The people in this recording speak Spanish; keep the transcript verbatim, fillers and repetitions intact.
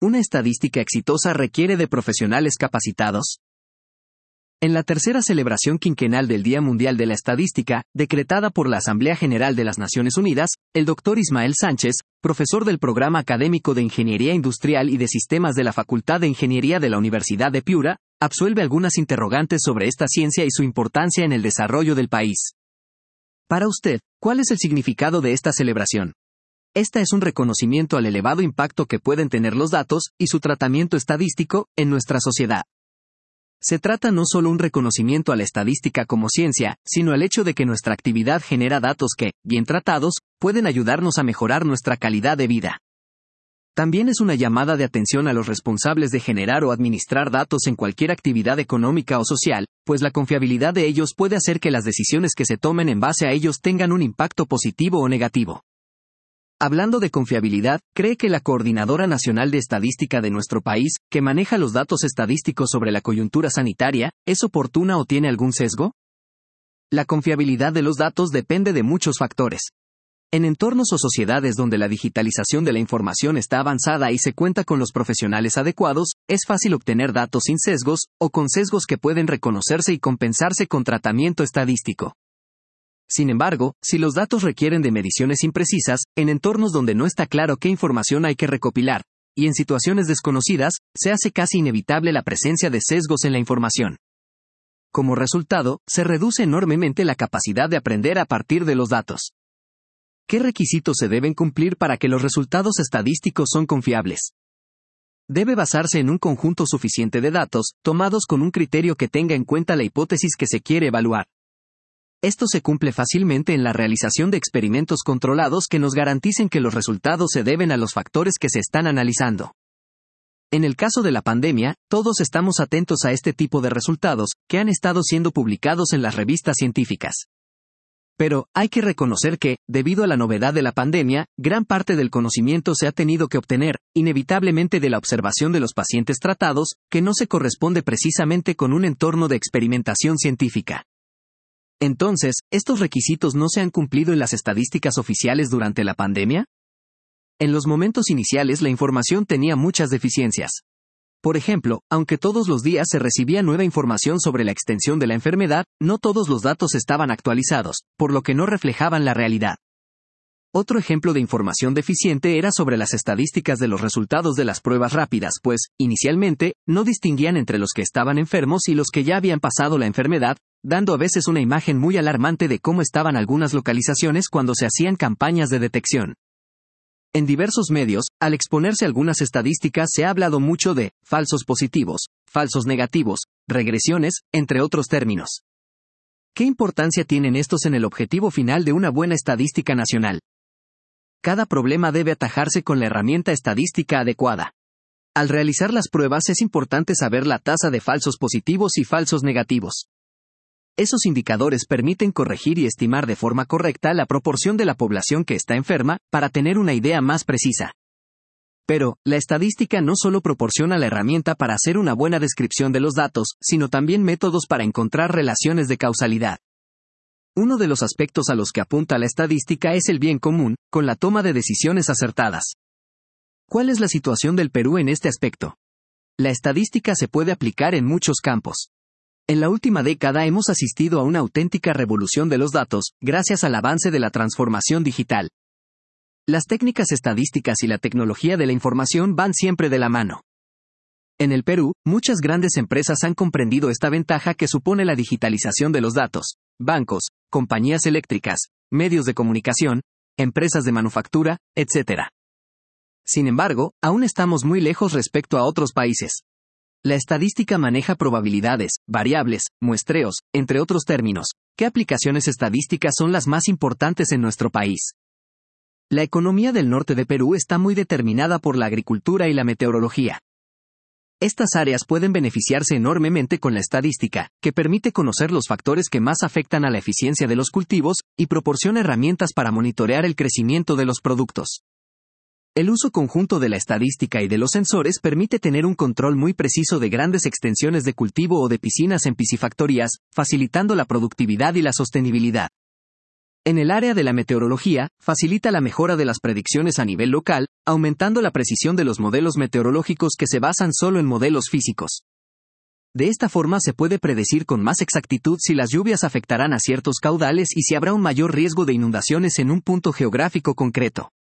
¿una estadística exitosa requiere de profesionales capacitados? En la tercera celebración quinquenal del Día Mundial de la Estadística, decretada por la Asamblea General de las Naciones Unidas, el doctor Ismael Sánchez, profesor del Programa Académico de Ingeniería Industrial y de Sistemas de la Facultad de Ingeniería de la Universidad de Piura, absuelve algunas interrogantes sobre esta ciencia y su importancia en el desarrollo del país. Para usted, ¿cuál es el significado de esta celebración? Esta es un reconocimiento al elevado impacto que pueden tener los datos y su tratamiento estadístico en nuestra sociedad. Se trata no solo un reconocimiento a la estadística como ciencia, sino al hecho de que nuestra actividad genera datos que, bien tratados, pueden ayudarnos a mejorar nuestra calidad de vida. También es una llamada de atención a los responsables de generar o administrar datos en cualquier actividad económica o social, pues la confiabilidad de ellos puede hacer que las decisiones que se tomen en base a ellos tengan un impacto positivo o negativo. Hablando de confiabilidad, ¿cree que la Coordinadora Nacional de Estadística de nuestro país, que maneja los datos estadísticos sobre la coyuntura sanitaria, es oportuna o tiene algún sesgo? La confiabilidad de los datos depende de muchos factores. En entornos o sociedades donde la digitalización de la información está avanzada y se cuenta con los profesionales adecuados, es fácil obtener datos sin sesgos, o con sesgos que pueden reconocerse y compensarse con tratamiento estadístico. Sin embargo, si los datos requieren de mediciones imprecisas, en entornos donde no está claro qué información hay que recopilar, y en situaciones desconocidas, se hace casi inevitable la presencia de sesgos en la información. Como resultado, se reduce enormemente la capacidad de aprender a partir de los datos. ¿Qué requisitos se deben cumplir para que los resultados estadísticos son confiables? Debe basarse en un conjunto suficiente de datos, tomados con un criterio que tenga en cuenta la hipótesis que se quiere evaluar. Esto se cumple fácilmente en la realización de experimentos controlados que nos garanticen que los resultados se deben a los factores que se están analizando. En el caso de la pandemia, todos estamos atentos a este tipo de resultados, que han estado siendo publicados en las revistas científicas. Pero, hay que reconocer que, debido a la novedad de la pandemia, gran parte del conocimiento se ha tenido que obtener, inevitablemente de la observación de los pacientes tratados, que no se corresponde precisamente con un entorno de experimentación científica. Entonces, ¿estos requisitos no se han cumplido en las estadísticas oficiales durante la pandemia? En los momentos iniciales la información tenía muchas deficiencias. Por ejemplo, aunque todos los días se recibía nueva información sobre la extensión de la enfermedad, no todos los datos estaban actualizados, por lo que no reflejaban la realidad. Otro ejemplo de información deficiente era sobre las estadísticas de los resultados de las pruebas rápidas, pues, inicialmente, no distinguían entre los que estaban enfermos y los que ya habían pasado la enfermedad, dando a veces una imagen muy alarmante de cómo estaban algunas localizaciones cuando se hacían campañas de detección. En diversos medios, al exponerse algunas estadísticas se ha hablado mucho de falsos positivos, falsos negativos, regresiones, entre otros términos. ¿Qué importancia tienen estos en el objetivo final de una buena estadística nacional? Cada problema debe atajarse con la herramienta estadística adecuada. Al realizar las pruebas es importante saber la tasa de falsos positivos y falsos negativos. Esos indicadores permiten corregir y estimar de forma correcta la proporción de la población que está enferma, para tener una idea más precisa. Pero, la estadística no solo proporciona la herramienta para hacer una buena descripción de los datos, sino también métodos para encontrar relaciones de causalidad. Uno de los aspectos a los que apunta la estadística es el bien común, con la toma de decisiones acertadas. ¿Cuál es la situación del Perú en este aspecto? La estadística se puede aplicar en muchos campos. En la última década hemos asistido a una auténtica revolución de los datos, gracias al avance de la transformación digital. Las técnicas estadísticas y la tecnología de la información van siempre de la mano. En el Perú, muchas grandes empresas han comprendido esta ventaja que supone la digitalización de los datos: bancos, compañías eléctricas, medios de comunicación, empresas de manufactura, etcétera. Sin embargo, aún estamos muy lejos respecto a otros países. La estadística maneja probabilidades, variables, muestreos, entre otros términos. ¿Qué aplicaciones estadísticas son las más importantes en nuestro país? La economía del norte de Perú está muy determinada por la agricultura y la meteorología. Estas áreas pueden beneficiarse enormemente con la estadística, que permite conocer los factores que más afectan a la eficiencia de los cultivos, y proporciona herramientas para monitorear el crecimiento de los productos. El uso conjunto de la estadística y de los sensores permite tener un control muy preciso de grandes extensiones de cultivo o de piscinas en piscifactorías, facilitando la productividad y la sostenibilidad. En el área de la meteorología, facilita la mejora de las predicciones a nivel local, aumentando la precisión de los modelos meteorológicos que se basan solo en modelos físicos. De esta forma se puede predecir con más exactitud si las lluvias afectarán a ciertos caudales y si habrá un mayor riesgo de inundaciones en un punto geográfico concreto.